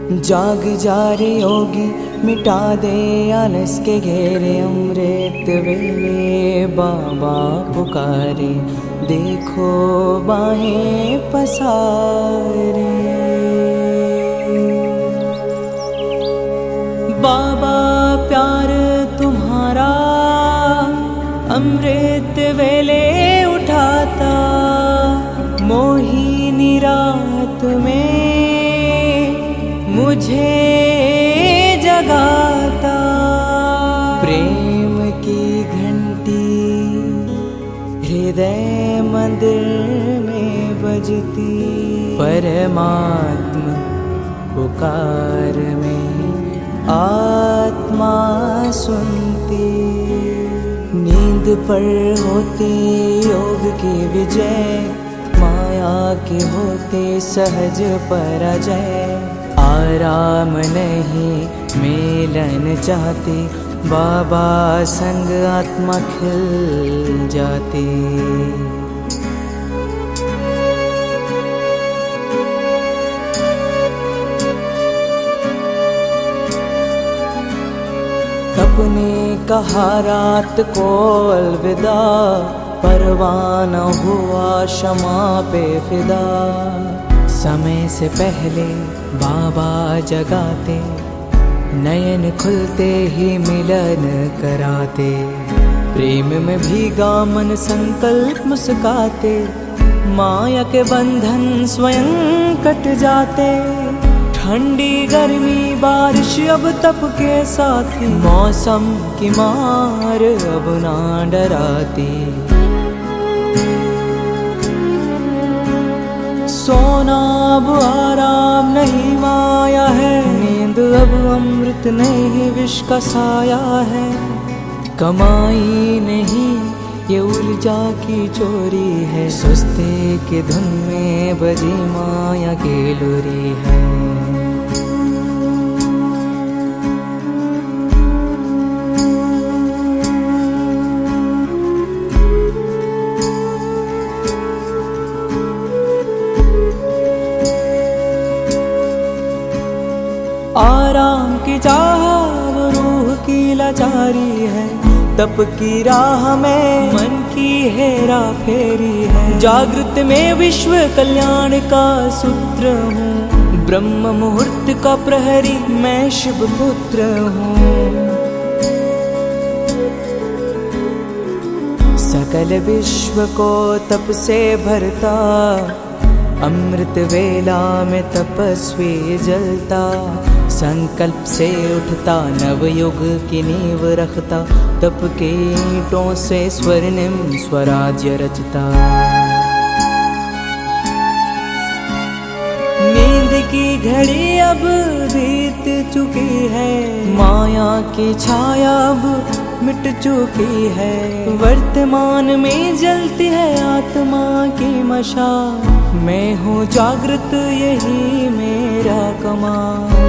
जाग जा रे योगी, मिटा दे आलस के घेरे। अमृत वेले बाबा पुकारे, देखो बाहें पसारे। बाबा प्यार तुम्हारा अमृत वेले उठाता, मोहिनी रात में मुझे जगाता। प्रेम की घंटी हृदय मंदिर में बजती, परमात्मा पुकार में आत्मा सुनती। नींद पर होती योग की विजय, माया के होते सहज पराजय। आराम नहीं मिलन चाहती, बाबा संग आत्मा खिल जाती। अपने कहा रात को अलविदा, परवाना हुआ क्षमा पे फिदा। समय से पहले बाबा जगाते, नयन खुलते ही मिलन कराते। प्रेम में भीगा मन संकल्प मुस्काते, माया के बंधन स्वयं कट जाते। ठंडी गर्मी बारिश अब तप के साथी, मौसम की मार अब ना डराती। सोना अब आराम नहीं माया है, नींद अब अमृत नहीं विष का साया है। कमाई नहीं ये ऊर्जा की चोरी है, सुस्ती की धुन में बजी माया की लोरी है। आराम की चाह वो रूह की लाचारी है, तप की राह में मन की हेरा फेरी है। जागृत में विश्व कल्याण का सूत्र हूँ, ब्रह्म मुहूर्त का प्रहरी मैं शिव पुत्र हूँ। सकल विश्व को तप से भरता, अमृत वेला में तपस्वी जलता। संकल्प से उठता नवयुग की नींव रखता, तप के ईंटों से स्वर्णिम स्वराज्य रचता। नींद की घड़ी अब बीत चुकी है, माया की छाया अब मिट चुकी है। वर्तमान में जलती है आत्मा की मशाल, मैं हूँ जागृत यही मेरा कमाल।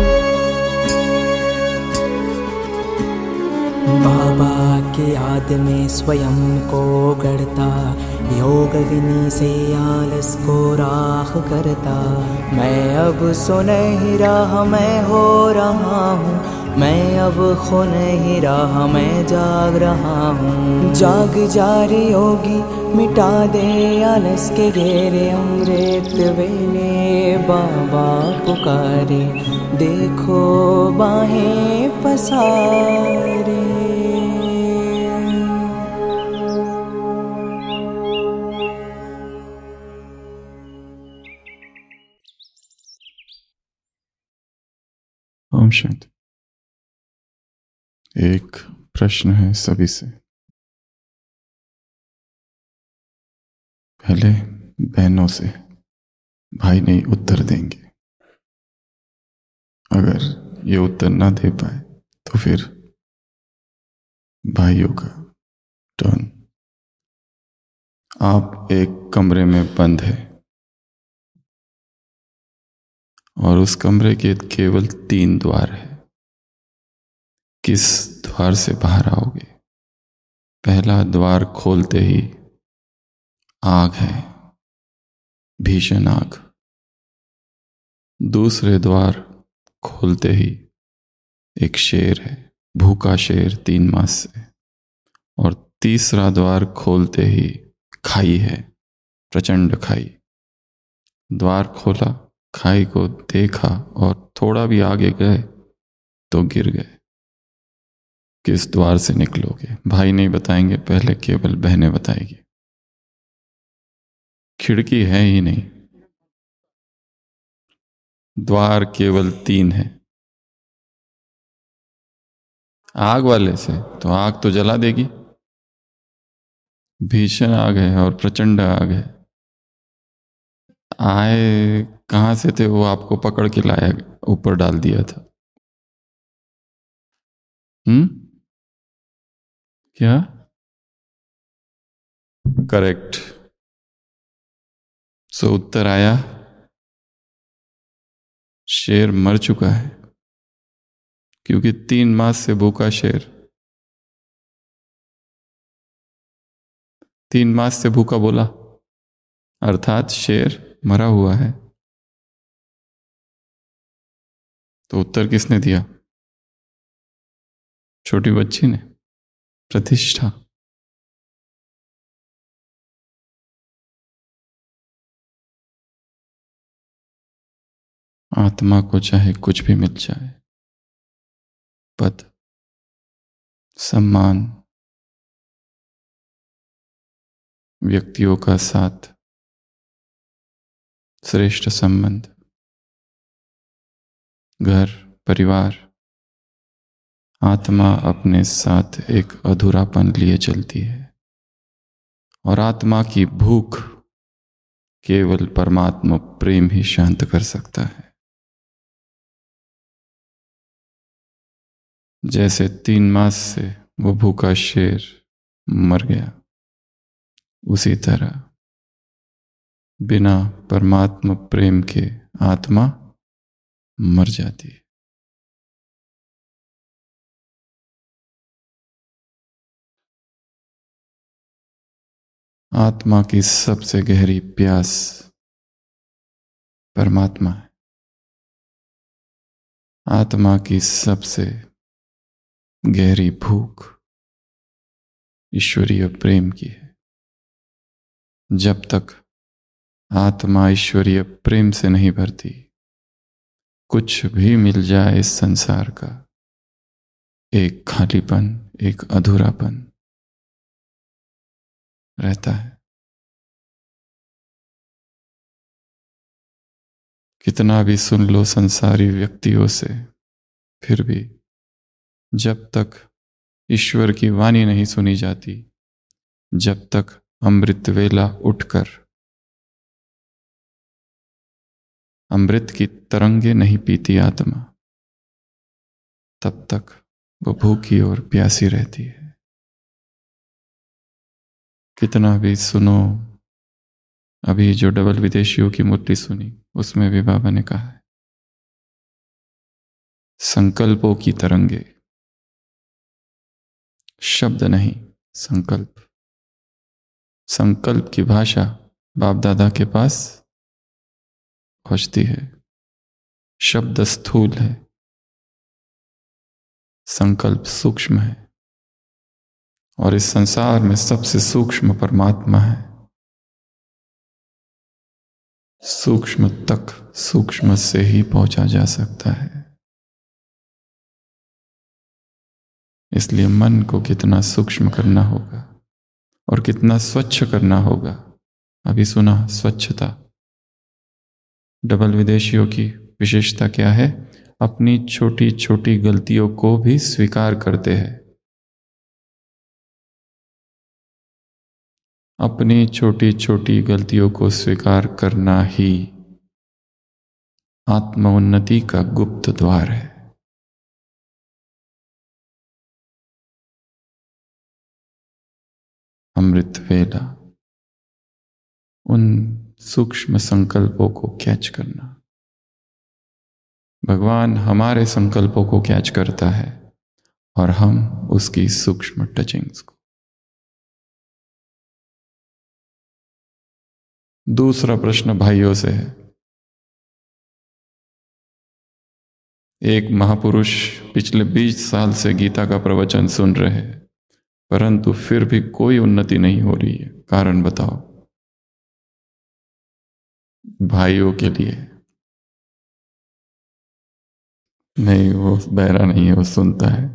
बाबा की याद में स्वयं को गढ़ता, योग विनी से आलस को राख करता। मैं अब सो नहीं रहा मैं हो रहा हूँ, मैं अब खो नहीं रहा मैं जाग रहा हूँ। जाग जा रे योगी, मिटा दे आलस के घेरे। अमृत वेले बाबा पुकारे, देखो बाहें पसारे। ओम शांति। एक प्रश्न है सभी से। पहले बहनों से, भाई नहीं उत्तर देंगे। अगर ये उत्तर ना दे पाए तो फिर भाइयों का टर्न। आप एक कमरे में बंद है और उस कमरे के केवल 3 द्वार है। किस द्वार से बाहर आओगे? पहला द्वार खोलते ही आग है, भीषण आग। दूसरे द्वार खोलते ही एक शेर है, भूखा शेर 3 मास से। और तीसरा द्वार खोलते ही खाई है, प्रचंड खाई। द्वार खोला, खाई को देखा और थोड़ा भी आगे गए तो गिर गए। किस द्वार से निकलोगे? भाई नहीं बताएंगे, पहले केवल बहनें बताएगी। खिड़की है ही नहीं, द्वार केवल 3 है। आग वाले से तो आग तो जला देगी, भीषण आग है और प्रचंड आग है। आए कहां से थे वो, आपको पकड़ के लाया, ऊपर डाल दिया था। क्या? करेक्ट। सो उत्तर आया, शेर मर चुका है, क्योंकि 3 मास से भूखा शेर, 3 मास से भूखा बोला, अर्थात शेर मरा हुआ है। तो उत्तर किसने दिया? छोटी बच्ची ने। प्रतिष्ठा। आत्मा को चाहे कुछ भी मिल जाए, पद, सम्मान, व्यक्तियों का साथ, श्रेष्ठ संबंध, घर, परिवार, आत्मा अपने साथ एक अधूरापन लिए चलती है। और आत्मा की भूख केवल परमात्मा प्रेम ही शांत कर सकता है। जैसे 3 मास से वो भूखा शेर मर गया, उसी तरह बिना परमात्मा प्रेम के आत्मा मर जाती है। आत्मा की सबसे गहरी प्यास परमात्मा है। आत्मा की सबसे गहरी भूख ईश्वरीय प्रेम की है। जब तक आत्मा ईश्वरीय प्रेम से नहीं भरती, कुछ भी मिल जाए इस संसार का, एक खालीपन, एक अधूरापन रहता है। कितना भी सुन लो संसारी व्यक्तियों से, फिर भी जब तक ईश्वर की वाणी नहीं सुनी जाती, जब तक अमृत वेला उठकर अमृत की तरंगे नहीं पीती आत्मा, तब तक वो भूखी और प्यासी रहती है। कितना भी सुनो, अभी जो डबल विदेशियों की मूर्ति सुनी, उसमें भी बाबा ने कहा है, संकल्पों की तरंगे, शब्द नहीं, संकल्प। संकल्प की भाषा बाप दादा के पास पहुंचती है। शब्द स्थूल है, संकल्प सूक्ष्म है। और इस संसार में सबसे सूक्ष्म परमात्मा है। सूक्ष्म तक सूक्ष्म से ही पहुंचा जा सकता है। इसलिए मन को कितना सूक्ष्म करना होगा और कितना स्वच्छ करना होगा। अभी सुना स्वच्छता। डबल विदेशियों की विशेषता क्या है? अपनी छोटी छोटी गलतियों को भी स्वीकार करते हैं। अपनी छोटी छोटी गलतियों को स्वीकार करना ही आत्मोन्नति का गुप्त द्वार है। अमृत वेला, उन सूक्ष्म संकल्पों को कैच करना। भगवान हमारे संकल्पों को कैच करता है और हम उसकी सूक्ष्म टचिंग्स को। दूसरा प्रश्न भाइयों से है, एक महापुरुष पिछले 20 साल से गीता का प्रवचन सुन रहे हैं, परंतु फिर भी कोई उन्नति नहीं हो रही है। कारण बताओ। भाइयों के लिए नहीं, वो बहरा नहीं है, वो सुनता है।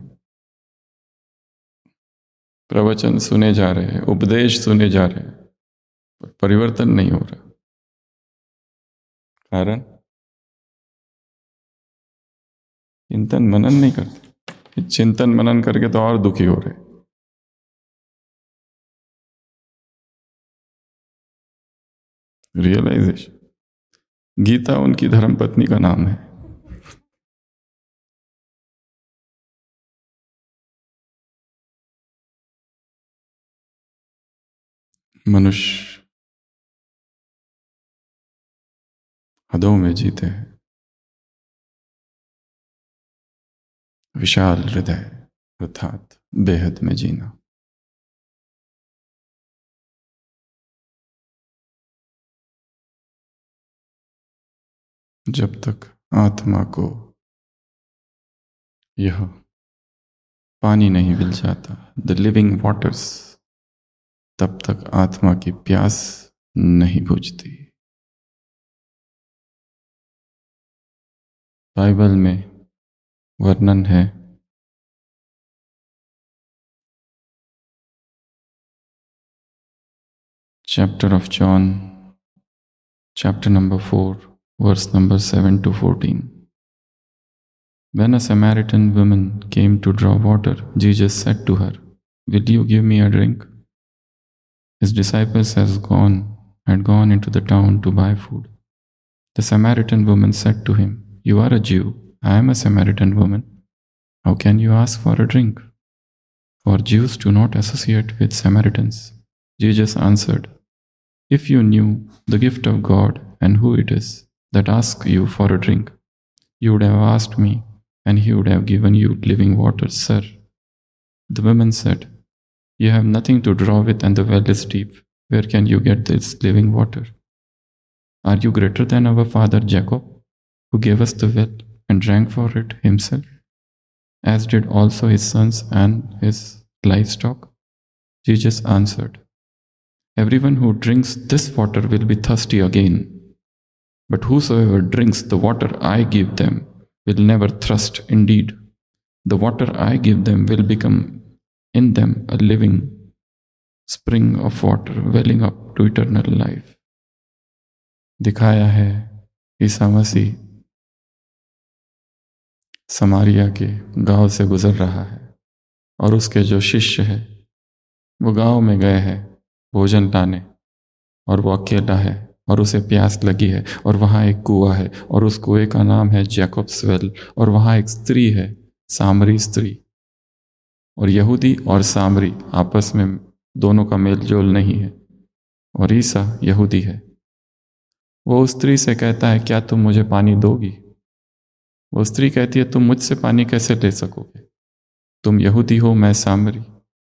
प्रवचन सुने जा रहे हैं, उपदेश सुने जा रहे हैं, पर परिवर्तन नहीं हो रहा। कारण चिंतन मनन नहीं करते। चिंतन मनन करके तो और दुखी हो रहे। रियलाइजेशन। गीता उनकी धर्मपत्नी का नाम है। मनुष्य हदों में जीते हैं। विशाल हृदय अर्थात बेहद में जीना। जब तक आत्मा को यह पानी नहीं मिल जाता, द लिविंग वाटर्स, तब तक आत्मा की प्यास नहीं बुझती। बाइबल में वर्णन है, chapter of John, chapter number 4, verse number 7 to 14. When a Samaritan woman came to draw water, Jesus said to her, "Will you give me a drink?" His disciples had gone into the town to buy food. The Samaritan woman said to him, "You are a Jew, I am a Samaritan woman. How can you ask for a drink?" For Jews do not associate with Samaritans. Jesus answered, "If you knew the gift of God and who it is that asks you for a drink, you would have asked me, and he would have given you living water, sir." The woman said, "You have nothing to draw with, and the well is deep. Where can you get this living water? Are you greater than our father Jacob, who gave us the well and drank for it himself, as did also his sons and his livestock?" Jesus answered, "Everyone who drinks this water will be thirsty again. But whosoever drinks the water I give them will never thirst. Indeed, the water I give them will become in them a living spring of water welling up to eternal life." दिखाया है ईसा मसीह समारिया के गांव से गुजर रहा है, और उसके जो शिष्य है वो गांव में गए हैं भोजन लाने, और वो अकेला है और उसे प्यास लगी है, और वहाँ एक कुआं है और उस कुएं का नाम है जैकब्स वेल, और वहाँ एक स्त्री है, सामरी स्त्री। और यहूदी और सामरी आपस में दोनों का मेल जोल नहीं है, और ईसा यहूदी है। वो उस स्त्री से कहता है, "क्या तुम मुझे पानी दोगी?" वो स्त्री कहती है, "तुम मुझसे पानी कैसे ले सकोगे? तुम यहूदी हो, मैं सामरी।"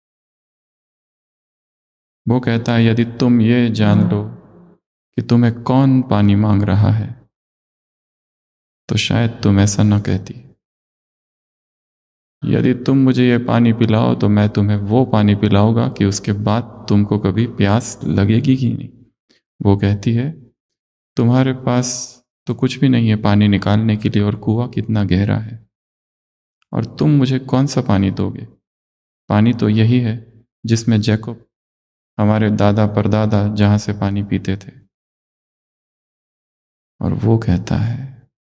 वो कहता है, "यदि तुम ये जान लो कि तुम्हें कौन पानी मांग रहा है, तो शायद तुम ऐसा न कहती। यदि तुम मुझे ये पानी पिलाओ तो मैं तुम्हें वो पानी पिलाऊंगा कि उसके बाद तुमको कभी प्यास लगेगी ही नहीं।" वो कहती है, "तुम्हारे पास तो कुछ भी नहीं है पानी निकालने के लिए, और कुआं कितना गहरा है, और तुम मुझे कौन सा पानी दोगे? पानी तो यही है जिसमें जैकब, हमारे दादा परदादा, जहां से पानी पीते थे।" और वो कहता है,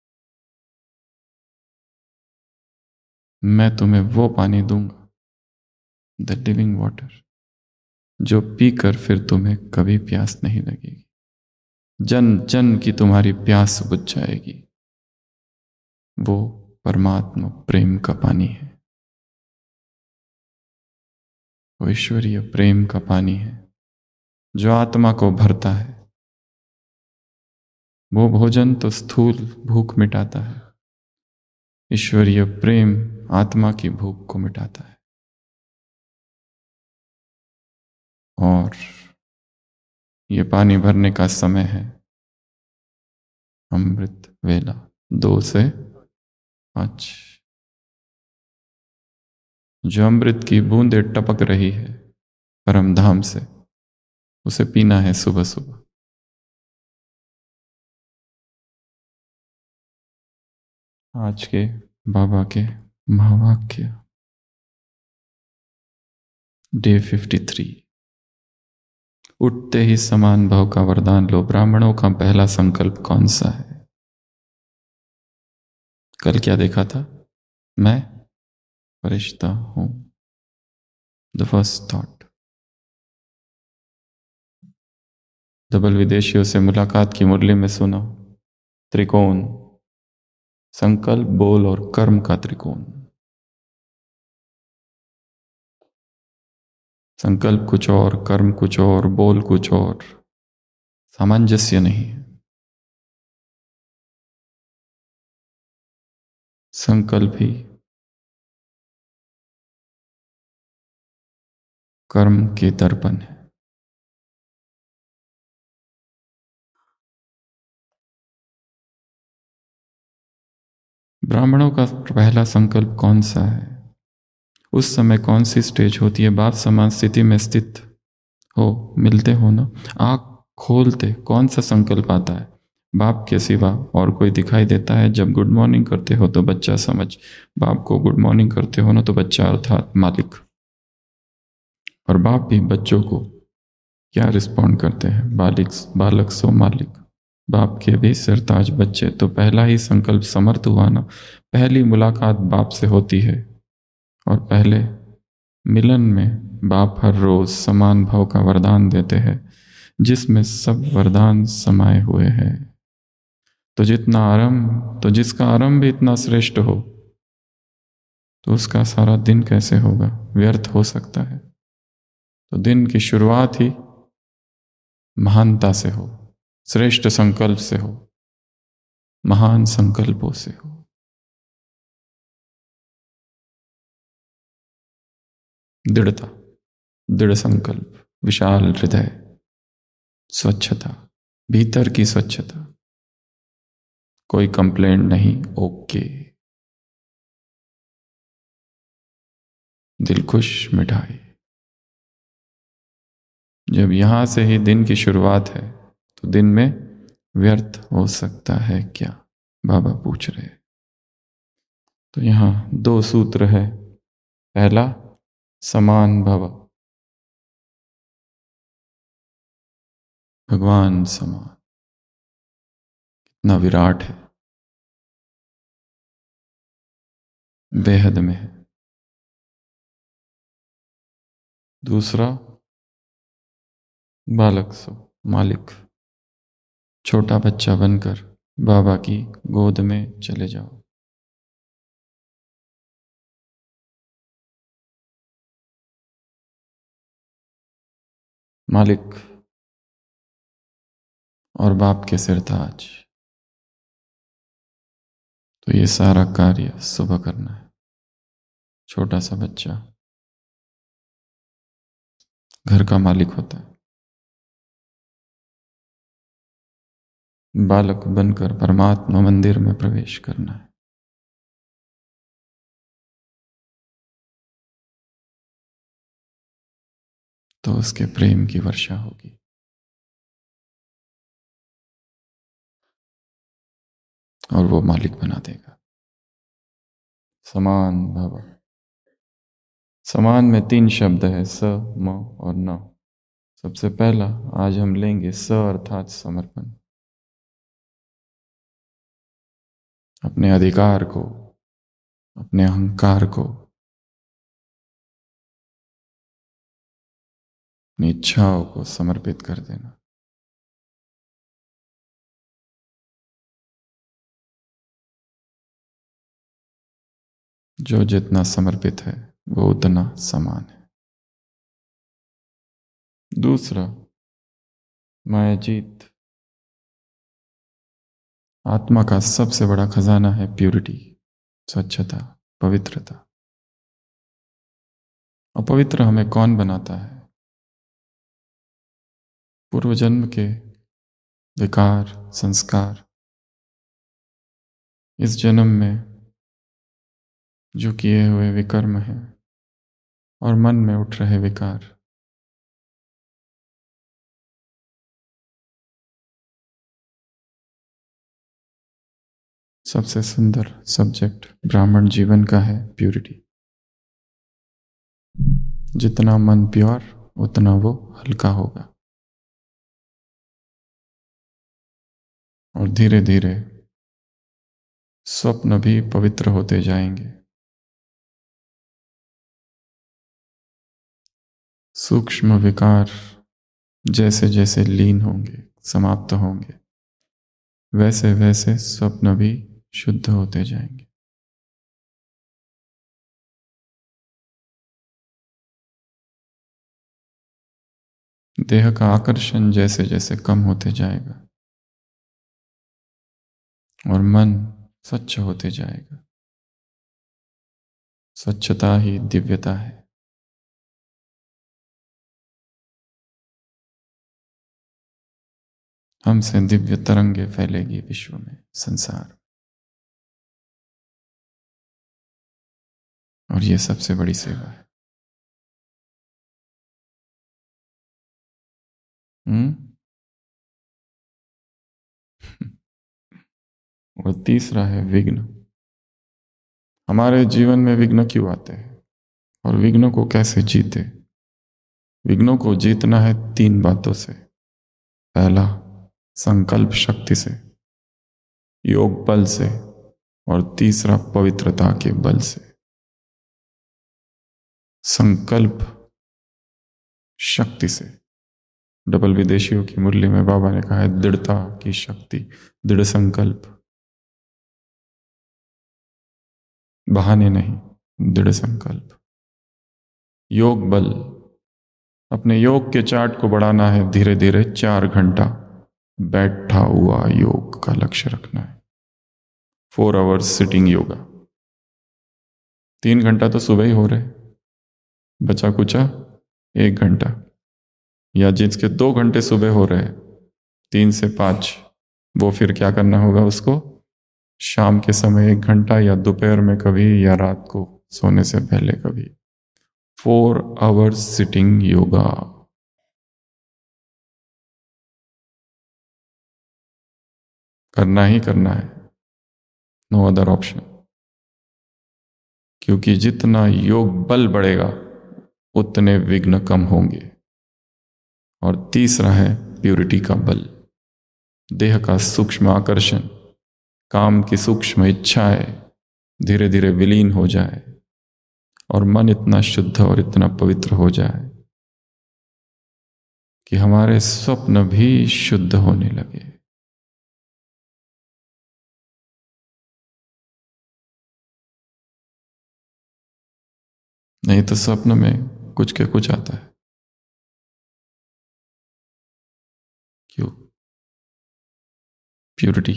"मैं तुम्हें वो पानी दूंगा, द लिविंग वाटर, जो पीकर फिर तुम्हें कभी प्यास नहीं लगेगी, जन जन की तुम्हारी प्यास बुझ जाएगी।" वो परमात्मा प्रेम का पानी है, वो ईश्वरीय प्रेम का पानी है जो आत्मा को भरता है। वो भोजन तो स्थूल भूख मिटाता है, ईश्वरीय प्रेम आत्मा की भूख को मिटाता है। और ये पानी भरने का समय है अमृत वेला, 2 से आज जो अमृत की बूंदें टपक रही है परम धाम से, उसे पीना है सुबह सुबह। आज के बाबा के महावाक्य, डे 53। उठते ही समान भाव का वरदान लो। ब्राह्मणों का पहला संकल्प कौन सा है? कल क्या देखा था? मैं फरिश्ता हूं। The first thought. डबल विदेशियों से मुलाकात की मुरली में सुना, त्रिकोण, संकल्प, बोल और कर्म का त्रिकोण। संकल्प कुछ और, कर्म कुछ और, बोल कुछ और, सामंजस्य नहीं है। संकल्प ही कर्म के दर्पण है। ब्राह्मणों का पहला संकल्प कौन सा है? उस समय कौन सी स्टेज होती है? बाप समान स्थिति में स्थित हो, मिलते हो ना, आँख खोलते कौन सा संकल्प आता है? बाप के सिवा और कोई दिखाई देता है? जब गुड मॉर्निंग करते हो तो बच्चा समझ, बाप को गुड मॉर्निंग करते हो ना तो बच्चा अर्थात मालिक। और बाप भी बच्चों को क्या रिस्पॉन्ड करते हैं? बालिक बालक सो मालिक। बाप के भी सिरताज बच्चे। तो पहला ही संकल्प समर्थ हुआ ना। पहली मुलाकात बाप से होती है और पहले मिलन में बाप हर रोज समान भाव का वरदान देते हैं, जिसमें सब वरदान समाये हुए हैं। तो जिसका आरंभ भी इतना श्रेष्ठ हो, तो उसका सारा दिन कैसे होगा? व्यर्थ हो सकता है। तो दिन की शुरुआत ही महानता से हो, श्रेष्ठ संकल्प से हो, महान संकल्पों से हो। दृढ़ता, दृढ़ संकल्प, विशाल हृदय, स्वच्छता, भीतर की स्वच्छता, कोई कंप्लेंट नहीं, ओके। दिल खुश, मिठाई। जब यहां से ही दिन की शुरुआत है, तो दिन में व्यर्थ हो सकता है क्या? बाबा पूछ रहे। तो यहां दो सूत्र है। पहला, समान भव, भगवान समान, कितना विराट है, बेहद में है। दूसरा, बालक सो मालिक, छोटा बच्चा बनकर बाबा की गोद में चले जाओ। मालिक और बाप के सिरताज। तो ये सारा कार्य सुबह करना है। छोटा सा बच्चा घर का मालिक होता है। बालक बनकर परमात्मा मंदिर में प्रवेश करना है। तो उसके प्रेम की वर्षा होगी। और वो मालिक बना देगा। समान भव। समान में तीन शब्द है, स, म और न। सबसे पहला आज हम लेंगे स अर्थात समर्पण। अपने अधिकार को, अपने अहंकार को, अपनी इच्छाओं को समर्पित कर देना। जो जितना समर्पित है वो उतना समान है। दूसरा, माया जीत। आत्मा का सबसे बड़ा खजाना है प्यूरिटी, स्वच्छता, पवित्रता। अपवित्र हमें कौन बनाता है? पूर्व जन्म के विकार, संस्कार इस जन्म में जो किए हुए विकर्म हैं और मन में उठ रहे विकार, सबसे सुंदर सब्जेक्ट ब्राह्मण जीवन का है प्यूरिटी। जितना मन प्योर उतना वो हल्का होगा, और धीरे धीरे स्वप्न भी पवित्र होते जाएंगे। सूक्ष्म विकार जैसे जैसे लीन होंगे, समाप्त होंगे, वैसे वैसे स्वप्न भी शुद्ध होते जाएंगे। देह का आकर्षण जैसे जैसे कम होते जाएगा और मन स्वच्छ होते जाएगा। स्वच्छता ही दिव्यता है। हमसे दिव्य तरंगे फैलेगी विश्व में, संसार, और ये सबसे बड़ी सेवा है। और तीसरा है विघ्न। हमारे जीवन में विघ्न क्यों आते हैं और विघ्नों को कैसे जीते? विघ्नों को जीतना है तीन बातों से। पहला, संकल्प शक्ति से, योग बल से, और तीसरा पवित्रता के बल से। संकल्प शक्ति से, डबल विदेशियों की मुरली में बाबा ने कहा है दृढ़ता की शक्ति, दृढ़ संकल्प, बहाने नहीं, दृढ़ संकल्प। योग बल, अपने योग के चार्ट को बढ़ाना है धीरे धीरे। 4 घंटा बैठा हुआ योग का लक्ष्य रखना है। 4 आवर्स सिटिंग योगा। 3 घंटा तो सुबह ही हो रहे, बचा कुचा 1 घंटा, या जिसके 2 घंटे सुबह हो रहे 3 से 5, वो फिर क्या करना होगा उसको? शाम के समय 1 घंटा, या दोपहर में कभी, या रात को सोने से पहले कभी। 4 आवर्स सिटिंग योगा। करना ही करना है, नो अदर ऑप्शन। क्योंकि जितना योग बल बढ़ेगा उतने विघ्न कम होंगे। और तीसरा है प्यूरिटी का बल। देह का सूक्ष्म आकर्षण, काम की सूक्ष्म इच्छाएं धीरे धीरे विलीन हो जाए और मन इतना शुद्ध और इतना पवित्र हो जाए कि हमारे स्वप्न भी शुद्ध होने लगे। नहीं तो स्वप्न में कुछ के कुछ आता है। क्यों? प्यूरिटी।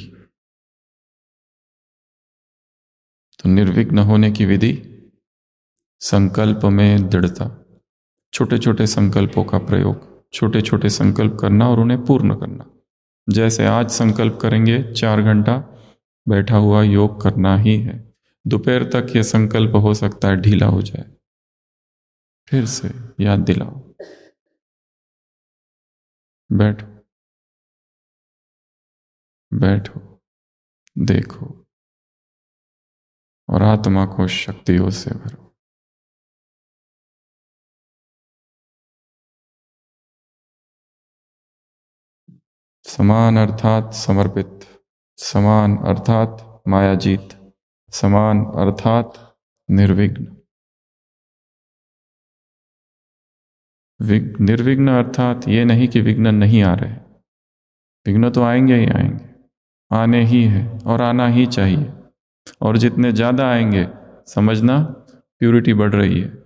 तो निर्विघ्न होने की विधि, संकल्प में दृढ़ता। छोटे छोटे संकल्पों का प्रयोग, छोटे छोटे संकल्प करना और उन्हें पूर्ण करना। जैसे आज संकल्प करेंगे 4 घंटा बैठा हुआ योग करना ही है, दोपहर तक यह संकल्प हो सकता है ढीला हो जाए, फिर से याद दिलाओ, बैठो बैठो, देखो, और आत्मा को शक्तियों से भरो। समान अर्थात समर्पित, समान अर्थात मायाजीत, समान अर्थात निर्विघ्न। निर्विघ्न अर्थात ये नहीं कि विघ्न नहीं आ रहे, विघ्न तो आएंगे ही आएंगे, आने ही है और आना ही चाहिए। और जितने ज्यादा आएंगे समझना प्यूरिटी बढ़ रही है,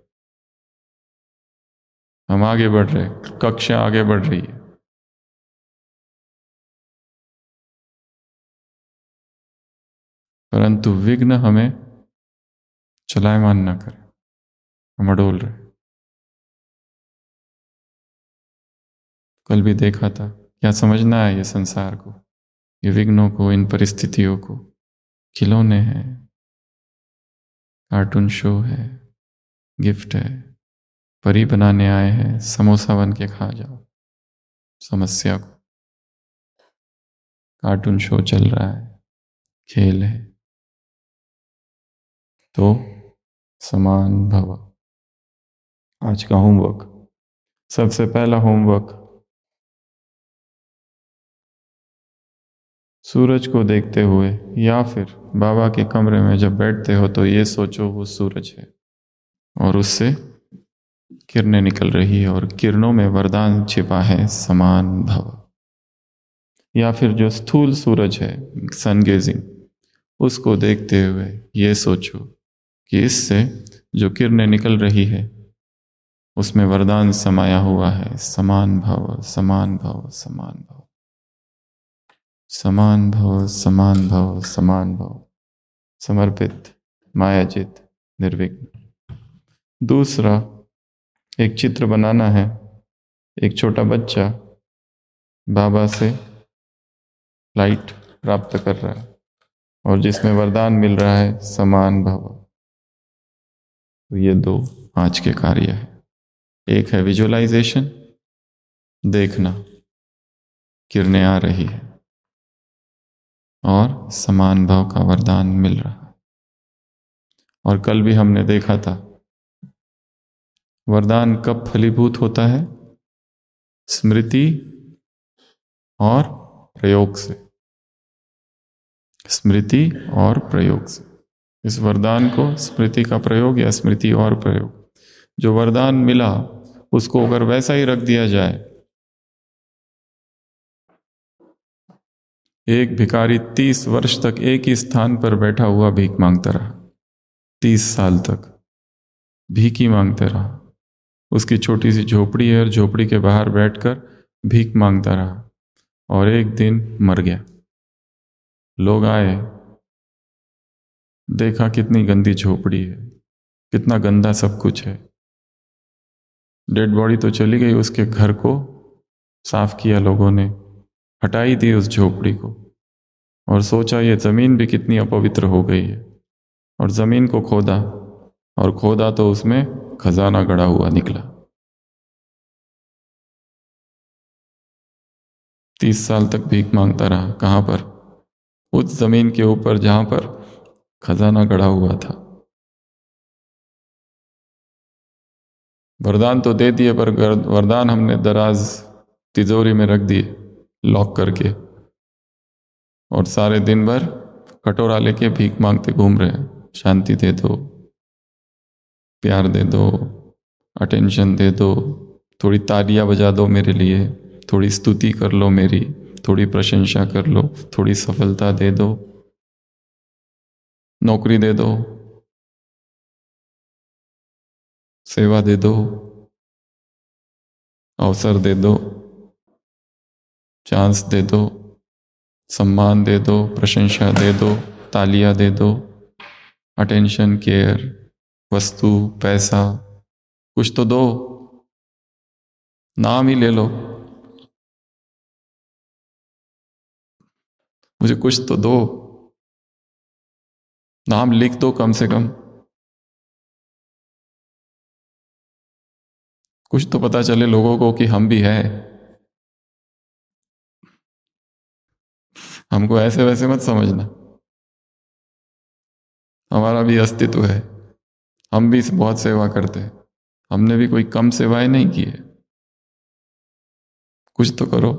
हम आगे बढ़ रहे, कक्षा आगे बढ़ रही है। परंतु विघ्न हमें चलायमान न करे, हम अडोल रहे। कल भी देखा था, क्या समझना है ये संसार को, ये विघ्नों को, इन परिस्थितियों को, खिलौने हैं। कार्टून शो है, गिफ्ट है, परी बनाने आए हैं, समोसा बन के खा जाओ समस्या को। कार्टून शो चल रहा है, खेल है, तो समान भव। आज का होमवर्क, सबसे पहला होमवर्क, सूरज को देखते हुए या फिर बाबा के कमरे में जब बैठते हो तो ये सोचो वो सूरज है और उससे किरणें निकल रही है और किरणों में वरदान छिपा है समान भव। या फिर जो स्थूल सूरज है, सन गेजिंग, उसको देखते हुए ये सोचो कि इससे जो किरणें निकल रही है उसमें वरदान समाया हुआ है समान भव, समान भव, समान भव, समान भव, समान भव, समान भव। समर्पित, मायाजित, निर्विघ्न। दूसरा, एक चित्र बनाना है। एक छोटा बच्चा बाबा से लाइट प्राप्त कर रहा है और जिसमें वरदान मिल रहा है समान भव। तो ये दो आज के कार्य है। एक है विजुअलाइजेशन, देखना किरणें आ रही है और समान भाव का वरदान मिल रहा है। और कल भी हमने देखा था वरदान कब फलीभूत होता है? स्मृति और प्रयोग से। स्मृति और प्रयोग से। इस वरदान को स्मृति का प्रयोग या स्मृति और प्रयोग, जो वरदान मिला उसको अगर वैसा ही रख दिया जाए। एक भिखारी 30 वर्ष तक एक ही स्थान पर बैठा हुआ भीख मांगता रहा। 30 साल तक भीख ही मांगता रहा। उसकी छोटी सी झोपड़ी है और झोपड़ी के बाहर बैठकर भीख मांगता रहा और एक दिन मर गया। लोग आए, देखा कितनी गंदी झोपड़ी है, कितना गंदा सब कुछ है। डेड बॉडी तो चली गई, उसके घर को साफ किया लोगों ने, हटाई दी उस झोपड़ी को और सोचा ये ज़मीन भी कितनी अपवित्र हो गई है। और ज़मीन को खोदा और खोदा तो उसमें खजाना गड़ा हुआ निकला। 30 साल तक भीख मांगता रहा। कहाँ पर? उस ज़मीन के ऊपर जहाँ पर खजाना गड़ा हुआ था। वरदान तो दे दिए पर वरदान हमने दराज तिजोरी में रख दिए लॉक करके, और सारे दिन भर कटोरा लेके भीख मांगते घूम रहे हैं। शांति दे दो, प्यार दे दो, अटेंशन दे दो, थोड़ी तालियां बजा दो मेरे लिए, थोड़ी स्तुति कर लो मेरी, थोड़ी प्रशंसा कर लो, थोड़ी सफलता दे दो, नौकरी दे दो, सेवा दे दो, अवसर दे दो, चांस दे दो, सम्मान दे दो, प्रशंसा दे दो, तालियां दे दो, अटेंशन, केयर, वस्तु, पैसा, कुछ तो दो, नाम ही ले लो, मुझे कुछ तो दो, नाम लिख दो कम से कम, कुछ तो पता चले लोगों को कि हम भी हैं। हमको ऐसे वैसे मत समझना, हमारा भी अस्तित्व है, हम भी बहुत सेवा करते हैं, हमने भी कोई कम सेवाएं नहीं की है। कुछ तो करो।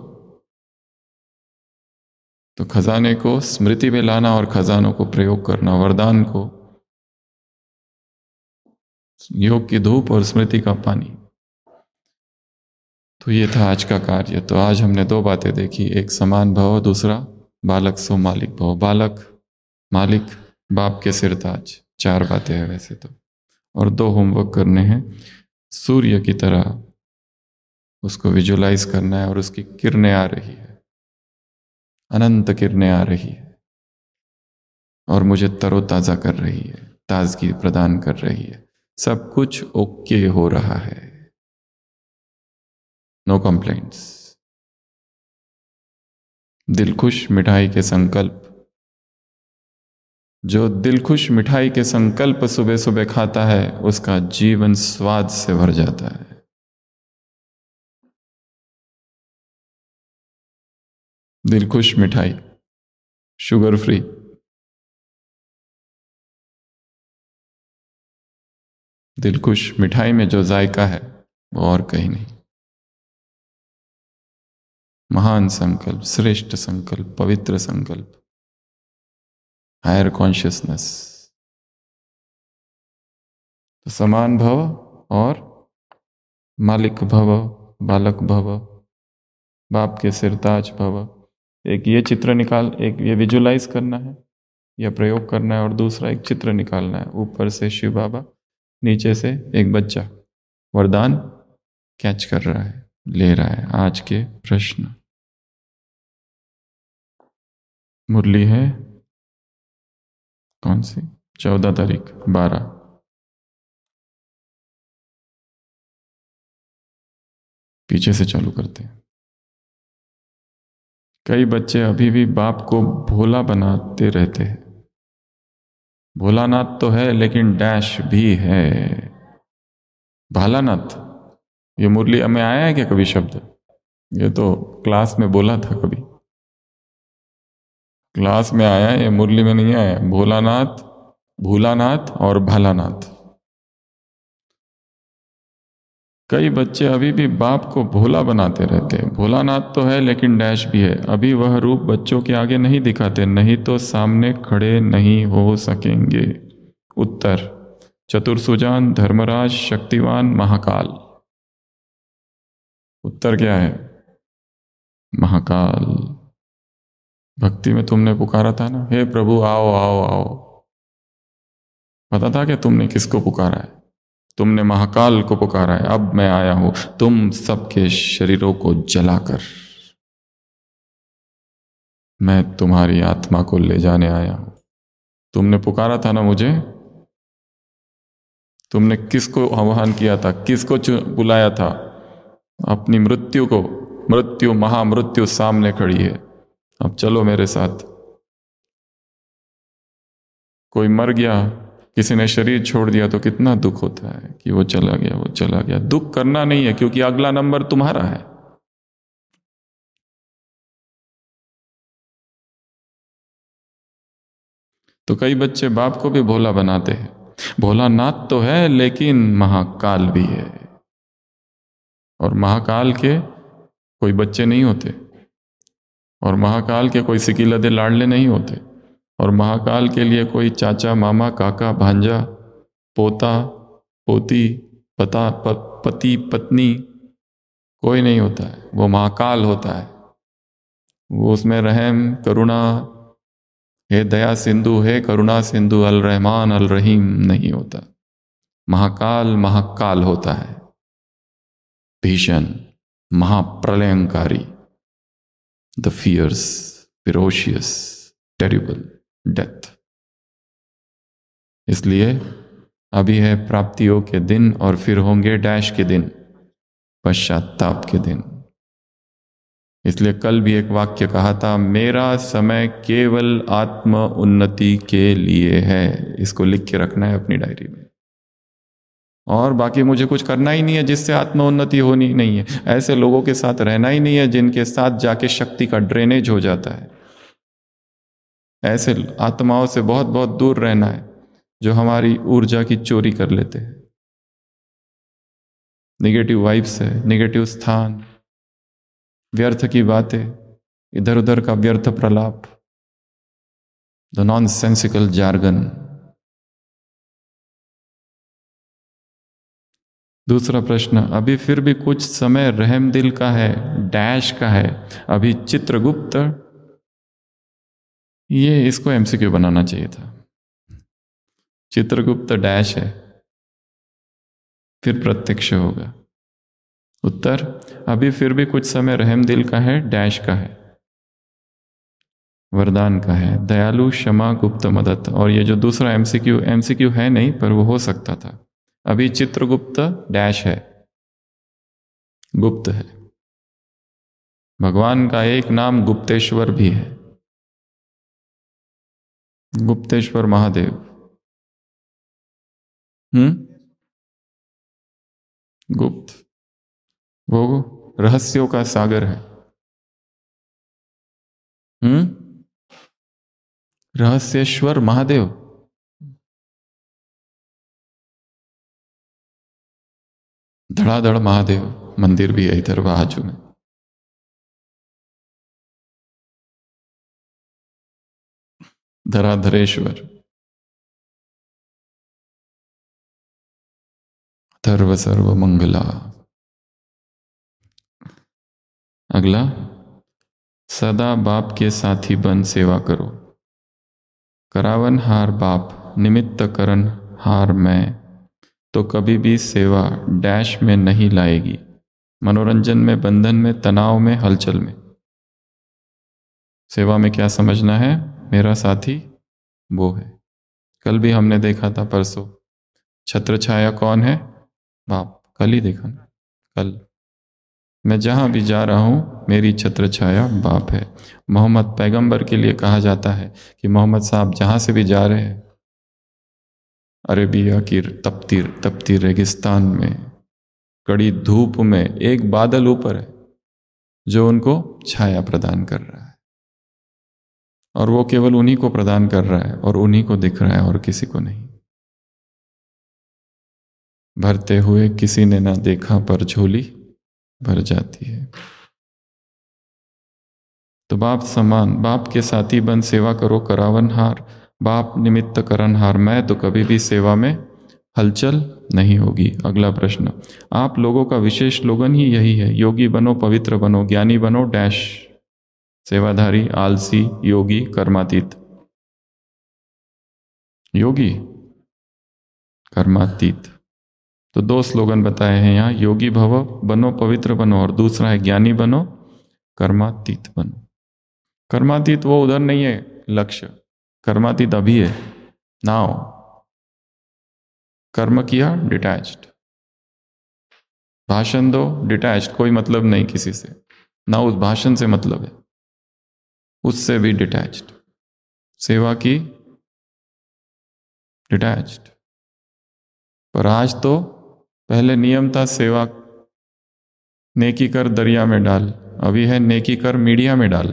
तो खजाने को स्मृति में लाना और खजानों को प्रयोग करना, वरदान को योग की धूप और स्मृति का पानी। तो ये था आज का कार्य। तो आज हमने दो बातें देखी, एक समान भाव, दूसरा बालक सो मालिक भाव। बालक, मालिक, बाप के सिरताज, 4 बातें हैं वैसे तो। और 2 होमवर्क करने हैं। सूर्य की तरह उसको विजुलाइज करना है और उसकी किरणें आ रही है, अनंत किरणें आ रही है और मुझे तरोताजा कर रही है, ताजगी प्रदान कर रही है। सब कुछ ओके हो रहा है, नो कंप्लेंट्स। दिल खुश, मिठाई के संकल्प। जो दिलखुश मिठाई के संकल्प सुबह सुबह खाता है उसका जीवन स्वाद से भर जाता है। दिलखुश मिठाई, शुगर फ्री। दिलखुश मिठाई में जो जायका है वो और कहीं नहीं। महान संकल्प, श्रेष्ठ संकल्प, पवित्र संकल्प, हायर कॉन्शियसनेस। तो समान भव और मालिक भव, बालक भव, बाप के सिरताज भव। एक ये चित्र निकाल, एक ये विजुलाइज करना है या प्रयोग करना है, और दूसरा एक चित्र निकालना है। ऊपर से शिव बाबा, नीचे से एक बच्चा वरदान कैच कर रहा है, ले रहा है। आज के प्रश्न, मुरली है कौन सी? 14 तारीख 12। पीछे से चालू करते हैं। कई बच्चे अभी भी बाप को भोला बनाते रहते हैं। भोलानाथ तो है लेकिन डैश भी है। भालानाथ, ये मुरली में आया है क्या कभी शब्द? ये तो क्लास में बोला था कभी, क्लास में आया है, ये मुरली में नहीं आया। भोलानाथ, भूलानाथ और भालानाथ। कई बच्चे अभी भी बाप को भोला बनाते रहते हैं। भोलानाथ तो है लेकिन डैश भी है। अभी वह रूप बच्चों के आगे नहीं दिखाते, नहीं तो सामने खड़े नहीं हो सकेंगे। उत्तर, चतुर्सुजान, धर्मराज, शक्तिवान, महाकाल। उत्तर क्या है? महाकाल। भक्ति में तुमने पुकारा था ना, हे प्रभु आओ आओ आओ। पता था कि तुमने किसको पुकारा है? तुमने महाकाल को पुकारा है। अब मैं आया हूं तुम सबके शरीरों को जलाकर। मैं तुम्हारी आत्मा को ले जाने आया हूं। तुमने पुकारा था ना मुझे। तुमने किसको आह्वान किया था, किसको बुलाया था? अपनी मृत्यु को। मृत्यु, महामृत्यु सामने खड़ी है। अब चलो मेरे साथ। कोई मर गया, किसी ने शरीर छोड़ दिया तो कितना दुख होता है कि वो चला गया, वो चला गया। दुख करना नहीं है क्योंकि अगला नंबर तुम्हारा है। तो कई बच्चे बाप को भी भोला बनाते हैं। भोलानाथ तो है लेकिन महाकाल भी है। और महाकाल के कोई बच्चे नहीं होते, और महाकाल के कोई सिकीलदे लाडले नहीं होते, और महाकाल के लिए कोई चाचा, मामा, काका, भांजा, पोता, पोती, पति, पत्नी कोई नहीं होता है। वो महाकाल होता है। वो उसमें रहम, करुणा, हे दया सिंधु, हे करुणा सिंधु, अल रहमान अल रहीम नहीं होता। महाकाल महाकाल होता है। भीषण, महाप्रलयंकारी, the fierce, ferocious, terrible death. इसलिए अभी है प्राप्तियों के दिन और फिर होंगे डैश के दिन, पश्चाताप के दिन। इसलिए कल भी एक वाक्य कहा था, मेरा समय केवल आत्म उन्नति के लिए है। इसको लिख के रखना है अपनी डायरी में। और बाकी मुझे कुछ करना ही नहीं है जिससे आत्म उन्नति होनी नहीं है। ऐसे लोगों के साथ रहना ही नहीं है जिनके साथ जाके शक्ति का ड्रेनेज हो जाता है। ऐसे आत्माओं से बहुत बहुत दूर रहना है जो हमारी ऊर्जा की चोरी कर लेते हैं। निगेटिव वाइब्स है, निगेटिव स्थान, व्यर्थ की बातें, इधर उधर का व्यर्थ प्रलाप, द नॉनसेंसिकल जार्गन। दूसरा प्रश्न, अभी फिर भी कुछ समय रहम दिल का है, डैश का है, अभी चित्रगुप्त। ये इसको एमसीक्यू बनाना चाहिए था। चित्रगुप्त डैश है, फिर प्रत्यक्ष होगा। उत्तर, अभी फिर भी कुछ समय रहम दिल का है, डैश का है, वरदान का है, दयालु, क्षमा, गुप्त मदद। और ये जो दूसरा एमसीक्यू है नहीं, पर वो हो सकता था। अभी चित्रगुप्त डैश है, गुप्त है। भगवान का एक नाम गुप्तेश्वर भी है। गुप्तेश्वर महादेव। गुप्त वो रहस्यों का सागर है। रहस्येश्वर महादेव। धड़ाधड़ महादेव मंदिर भी है इधर बाजू में। धराधरेश्वर, धर्व सर्व मंगला। अगला, सदा बाप के साथी बन सेवा करो। करावन हार बाप, निमित्त करन हार मैं, तो कभी भी सेवा डैश में नहीं लाएगी। मनोरंजन में, बंधन में, तनाव में, हलचल में। सेवा में क्या समझना है? मेरा साथी वो है। कल भी हमने देखा था, परसों, छत्र छाया कौन है? बाप। कल ही देखा ना, कल। मैं जहां भी जा रहा हूं मेरी छत्र छाया बाप है। मोहम्मद पैगंबर के लिए कहा जाता है कि मोहम्मद साहब जहां से भी जा रहे हैं, अरेबिया की तपती तपती रेगिस्तान में, कड़ी धूप में, एक बादल ऊपर है जो उनको छाया प्रदान कर रहा है, और वो केवल उन्हीं को प्रदान कर रहा है और उन्हीं को दिख रहा है और किसी को नहीं। भरते हुए किसी ने ना देखा पर झोली भर जाती है। तो बाप समान, बाप के साथी बन सेवा करो करावन हार, बाप निमित्त करन हार मैं, तो कभी भी सेवा में हलचल नहीं होगी। अगला प्रश्न, आप लोगों का विशेष स्लोगन ही यही है, योगी बनो, पवित्र बनो, ज्ञानी बनो डैश, सेवाधारी, आलसी, योगी, कर्मातीत। योगी, कर्मातीत। तो दो स्लोगन बताए हैं यहाँ, योगी भव बनो, पवित्र बनो, और दूसरा है ज्ञानी बनो, कर्मातीत बनो। कर्मातीत वो उधर नहीं है लक्ष्य, कर्मातीत अभी है, नाउ। कर्म किया, डिटैच्ड। भाषण दो, डिटैच्ड, कोई मतलब नहीं किसी से, ना उस भाषण से मतलब है, उससे भी डिटैच्ड। सेवा की, डिटैच्ड। पर आज तो पहले नियम था सेवा नेकी कर दरिया में डाल, अभी है नेकी कर मीडिया में डाल।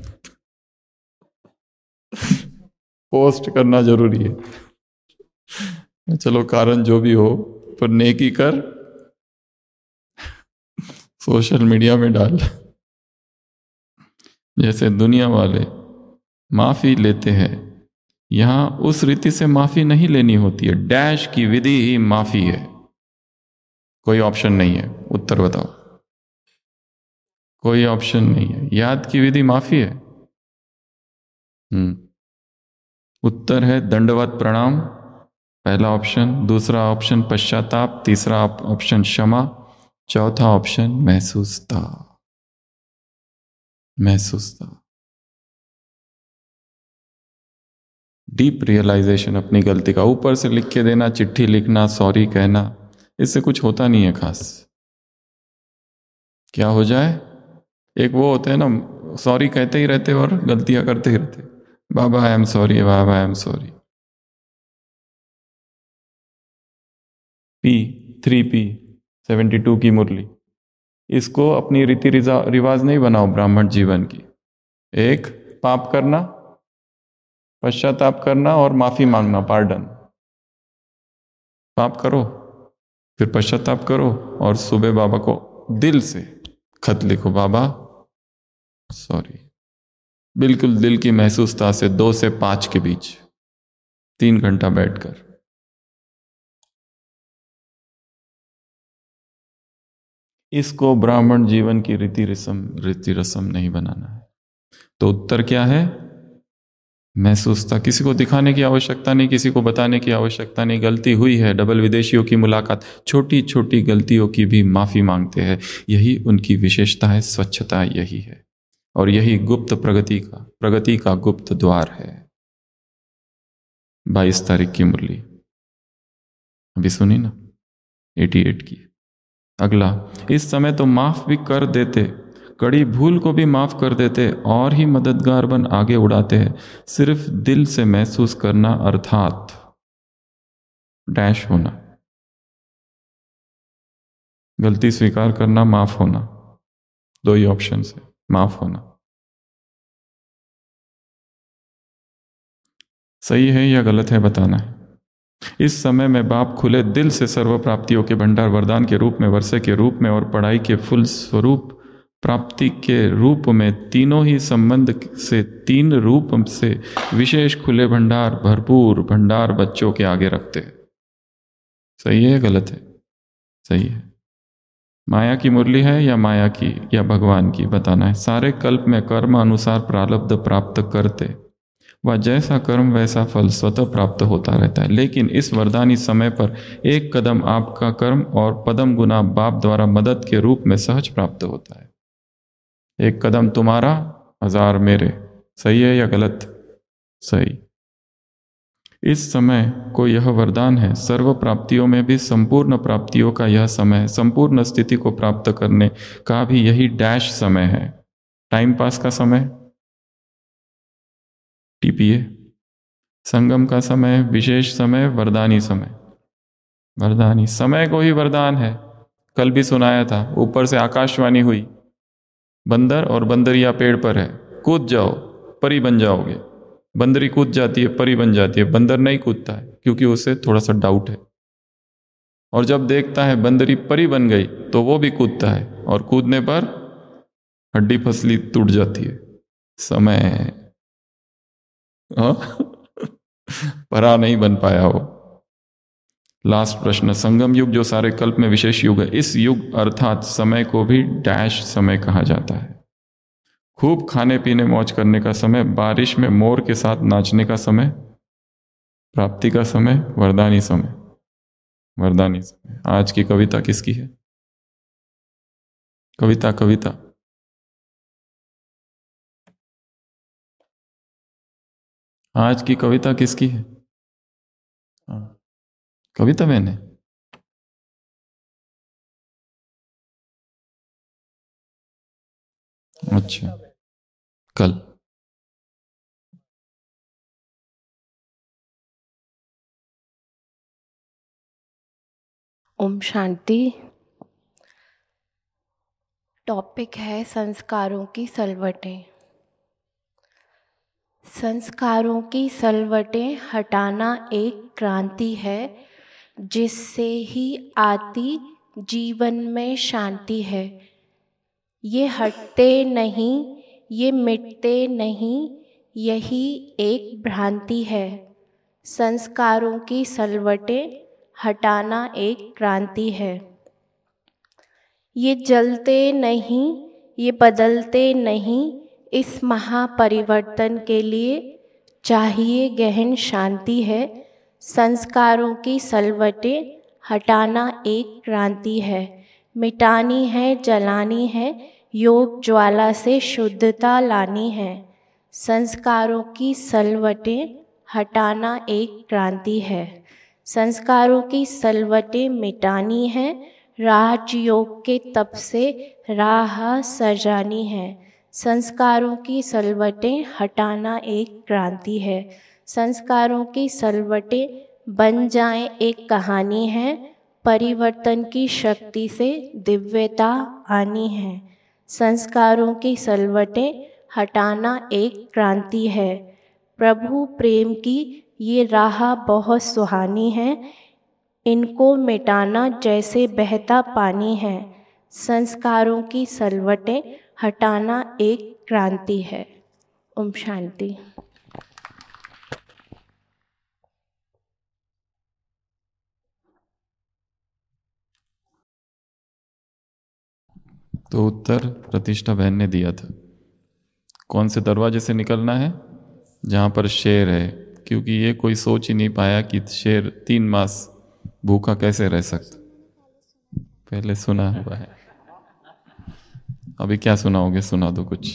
पोस्ट करना जरूरी है, चलो कारण जो भी हो, पर नेकी कर सोशल मीडिया में डाल। जैसे दुनिया वाले माफी लेते हैं, यहां उस रीति से माफी नहीं लेनी होती है, डैश की विधि ही माफी है। कोई ऑप्शन नहीं है, उत्तर बताओ। कोई ऑप्शन नहीं है, याद की विधि माफी है। उत्तर है दंडवत प्रणाम, पहला ऑप्शन। दूसरा ऑप्शन पश्चाताप, तीसरा ऑप्शन क्षमा, चौथा ऑप्शन महसूसता। महसूसता, डीप रियलाइजेशन अपनी गलती का। ऊपर से लिख के देना, चिट्ठी लिखना, सॉरी कहना, इससे कुछ होता नहीं है खास। क्या हो जाए, एक वो होते हैं ना, सॉरी कहते ही रहते और गलतियां करते ही रहते, बाबा आई एम सॉरी, बाबा आई एम सॉरी। P3P 72 की मुरली, इसको अपनी रीति रिवाज नहीं बनाओ ब्राह्मण जीवन की। एक, पाप करना, पश्चाताप करना और माफी मांगना, पार्डन। पाप करो, फिर पश्चाताप करो, और सुबह बाबा को दिल से खत लिखो, बाबा सॉरी। बिल्कुल दिल की महसूसता से 2 से 5 के बीच 3 घंटा बैठकर। इसको ब्राह्मण जीवन की रीति रस्म नहीं बनाना है। तो उत्तर क्या है? महसूसता। किसी को दिखाने की आवश्यकता नहीं, किसी को बताने की आवश्यकता नहीं। गलती हुई है, डबल विदेशियों की मुलाकात, छोटी छोटी गलतियों की भी माफी मांगते हैं। यही उनकी विशेषता है, स्वच्छता यही है, और यही गुप्त प्रगति का गुप्त द्वार है। 22 तारीख की मुरली अभी सुनी ना, 88 की। अगला, इस समय तो माफ भी कर देते, कड़ी भूल को भी माफ कर देते और ही मददगार बन आगे उड़ाते हैं। सिर्फ दिल से महसूस करना अर्थात डैश होना, गलती स्वीकार करना, माफ होना, दो ही ऑप्शन है, माफ होना। सही है या गलत है बताना है। इस समय में बाप खुले दिल से सर्व प्राप्तियों के भंडार वरदान के रूप में, वर्षे के रूप में और पढ़ाई के फुल स्वरूप प्राप्ति के रूप में, तीनों ही संबंध से, तीन रूप से विशेष खुले भंडार, भरपूर भंडार बच्चों के आगे रखते हैं। सही है गलत है? सही है। माया की मुरली है या माया की या भगवान की बताना है। सारे कल्प में कर्म अनुसार प्रारब्ध प्राप्त करते, वह जैसा कर्म वैसा फल स्वतः प्राप्त होता रहता है। लेकिन इस वरदानी समय पर एक कदम आपका कर्म और पदम गुना बाप द्वारा मदद के रूप में सहज प्राप्त होता है। एक कदम तुम्हारा, 1000 मेरे। सही है या गलत? सही। इस समय को यह वरदान है। सर्व प्राप्तियों में भी संपूर्ण प्राप्तियों का यह समय है। संपूर्ण स्थिति को प्राप्त करने का भी यही डैश समय है। टाइम पास का समय, टीपीए, संगम का समय, विशेष समय, वरदानी समय। वरदानी समय को ही वरदान है। कल भी सुनाया था, ऊपर से आकाशवाणी हुई, बंदर और बंदरिया पेड़ पर है, कूद जाओ परी बन जाओगे। बंदरी कूद जाती है, परी बन जाती है। बंदर नहीं कूदता है क्योंकि उसे थोड़ा सा डाउट है, और जब देखता है बंदरी परी बन गई तो वो भी कूदता है, और कूदने पर हड्डी फसली टूट जाती है। समय हाँ? परा नहीं बन पाया वो। लास्ट प्रश्न, संगम युग जो सारे कल्प में विशेष युग है, इस युग अर्थात समय को भी डैश समय कहा जाता है। खूब खाने पीने मौज करने का समय, बारिश में मोर के साथ नाचने का समय, प्राप्ति का समय, वरदानी समय। वरदानी समय। आज की कविता किसकी है? कविता कविता आज की कविता किसकी है? हाँ, कविता मैंने। अच्छा, कल। ओम शांति। टॉपिक है संस्कारों की सलवटें। संस्कारों की सलवटें हटाना एक क्रांति है, जिससे ही आती जीवन में शांति है। ये हटते नहीं, ये मिटते नहीं, यही एक भ्रांति है। संस्कारों की सलवटें हटाना एक क्रांति है। ये जलते नहीं, ये बदलते नहीं, इस महापरिवर्तन के लिए चाहिए गहन शांति है। संस्कारों की सलवटें हटाना एक क्रांति है। मिटानी है, जलानी है, योग ज्वाला से शुद्धता लानी है। संस्कारों की सलवटें हटाना एक क्रांति है। संस्कारों की सलवटें मिटानी है, राजयोग के तप से राह सजानी है। संस्कारों की सलवटें हटाना एक क्रांति है। संस्कारों की सलवटें बन जाएं एक कहानी है, परिवर्तन की शक्ति से दिव्यता आनी है। संस्कारों की सलवटें हटाना एक क्रांति है। प्रभु प्रेम की ये राह बहुत सुहानी है, इनको मिटाना जैसे बहता पानी है। संस्कारों की सलवटें हटाना एक क्रांति है। ओम शांति। तो उत्तर प्रतिष्ठा बहन ने दिया था। कौन से दरवाजे से निकलना है? जहां पर शेर है, क्योंकि ये कोई सोच ही नहीं पाया कि शेर 3 मास भूखा कैसे रह सकता। पहले सुना हुआ है, अभी क्या सुनाओगे? सुना दो कुछ।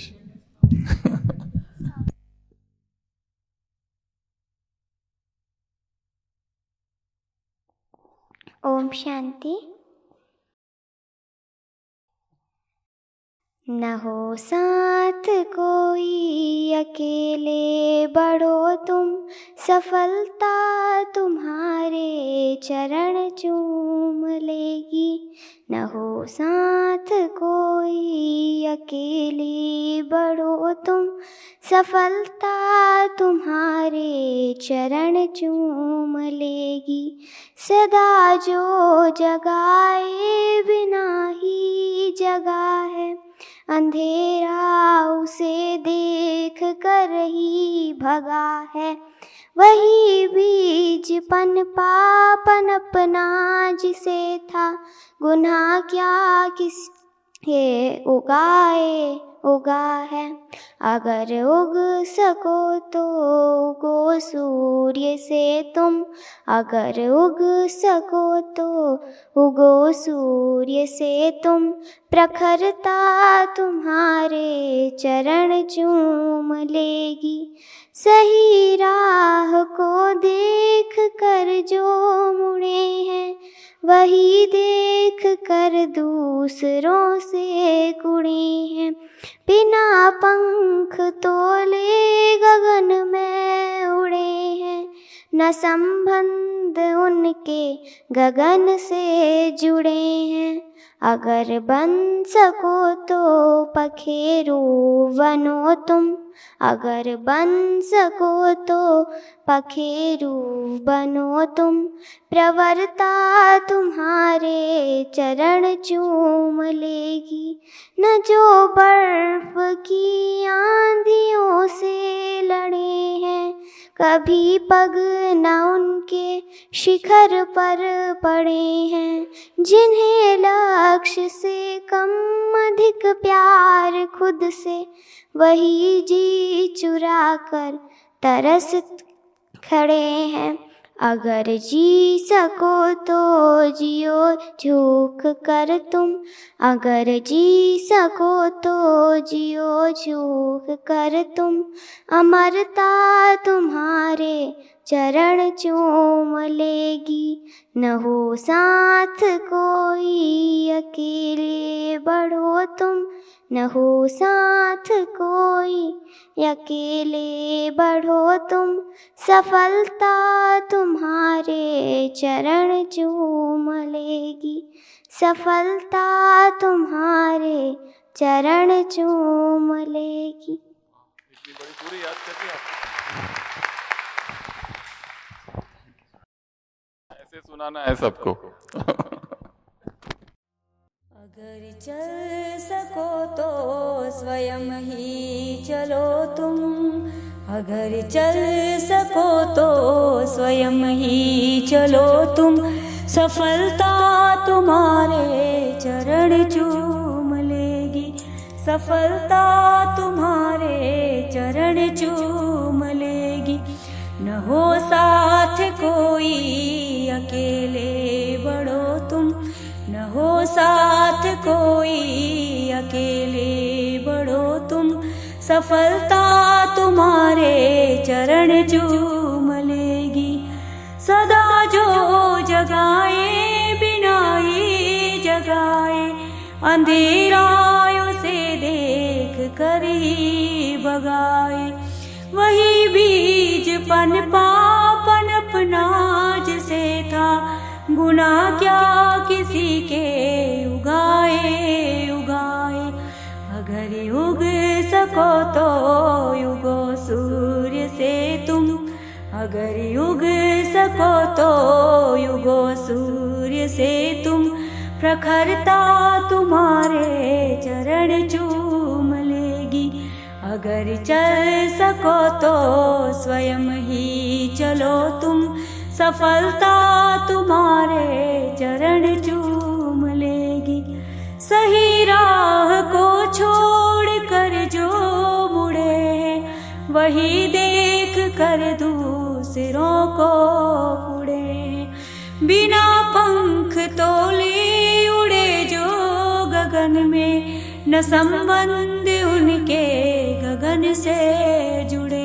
ओम शांति। न हो साथ कोई अकेले बढ़ो तुम, सफलता तुम्हारे चरण चूम लेगी। न हो साथ कोई अकेले बढ़ो तुम, सफलता तुम्हारे चरण चूम लेगी। सदा जो जगाए बिना ही जगा है, अंधेरा उसे देख कर ही भगा है। वही बीज पनपा पनपना जिसे था, गुनाह क्या किसके उगा है। अगर उग सको तो उगो सूर्य से तुम, अगर उग सको तो उगो सूर्य से तुम। प्रखरता तुम्हारे चरण चूम लेगी, सही राह को देख कर जो मुड़े हैं, वही देख कर दूसरों से कुड़े हैं। बिना पंख तोले गगन में उड़े हैं, न संबंध उनके गगन से जुड़े हैं। अगर बन सको तो पखेरु बनो तुम, अगर बन सको तो पखेरु बनो तुम। प्रवरता तुम्हारे चरण चूम लेगी, न जो बर्फ की आंधियों से लड़े हैं, कभी पग न उनके शिखर पर पड़े हैं। जिन्हें लक्ष्य से कम अधिक प्यार खुद से, वही जी चुरा कर तरस खड़े हैं। अगर जी सको तो जियो झूक कर तुम, अगर जी सको तो जियो झूक कर तुम। अमरता तुम्हारे चरण चूम लेगी, न हो साथ कोई अकेले बढ़ो तुम, न हो साथ कोई अकेले बढ़ो तुम। सफलता तुम्हारे चरण चूम लेगी, सफलता तुम्हारे चरण चूम लेगी। इतनी बड़ी पूरी याद कर ली ऐसे सुनाना है सबको। अगर चल सको तो स्वयं ही चलो तुम, अगर चल सको तो स्वयं ही चलो तुम। सफलता तुम्हारे चरण चूम लेगी, सफलता तुम्हारे चरण चूम लेगी। न हो साथ कोई अकेले बढ़ो तुम, न हो साथ कोई अकेले बढ़ो तुम। सफलता तुम्हारे चरण चूम लेगी, सदा जो जगाए बिना ही जगाए, अंधेरायों से देख कर ही भगाए। वही बीज पनपा पनपना जिसे था, गुनाह क्या किसी के उगाए उगाए। अगर उग सको तो उगो सूर्य से तुम, अगर उग सको तो उगो सूर्य से तुम। प्रखरता तुम्हारे चरण चूम लेगी, अगर चल सको तो स्वयं ही चलो तुम। सफलता तुम्हारे चरण चूम लेगी, सही राह को छोड़ कर जो मुड़े हैं, वही देख कर दूसरों को कुड़े। बिना पंख तोले उड़े जो गगन में, न संबंध उनके गगन से जुड़े।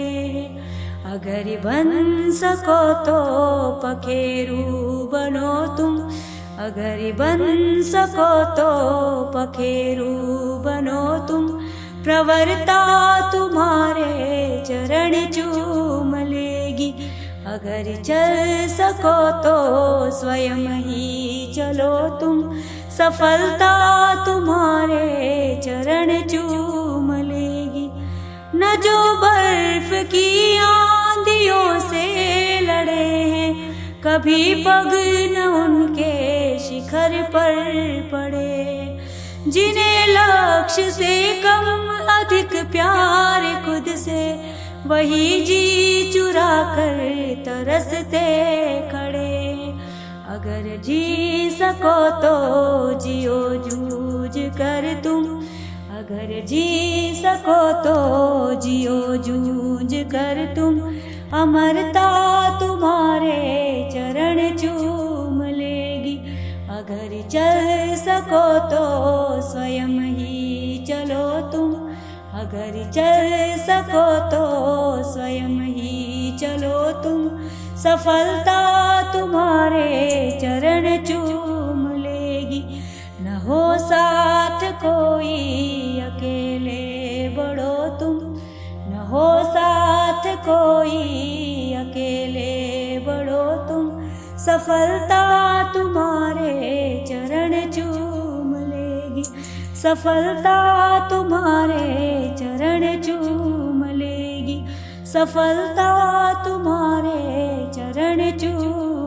अगर बन सको तो पखेरु बनो तुम, अगर बन सको तो पखेरु बनो तुम, प्रवरता तुम्हारे चरण चूम लेगी। अगर चल सको तो स्वयं ही चलो तुम, सफलता तुम्हारे चरण चूम लेगी। न जो बर्फ की आंधियों से लड़े हैं, कभी पग न उनके शिखर पर पड़े। जिन्हें लक्ष्य से कम अधिक प्यार खुद से, वही जी चुरा कर तरसते खड़े। अगर जी सको तो जियो जूझ कर तुम, अगर जी सको तो जियो जूझ कर तुम। अमरता तुम्हारे चरण चूम लेगी। अगर चल सको तो स्वयं ही चलो तुम, अगर चल सको तो स्वयं ही चलो तुम। सफलता तुम्हारे चरण चूम लेगी। न हो साथ कोई अकेले बढ़ो तुम, न हो साथ कोई अकेले बढ़ो तुम। सफलता तुम्हारे चरण चूम लेगी। सफलता तुम्हारे चरण चूम लेगी। सफलता तुम्हारे चरण चूम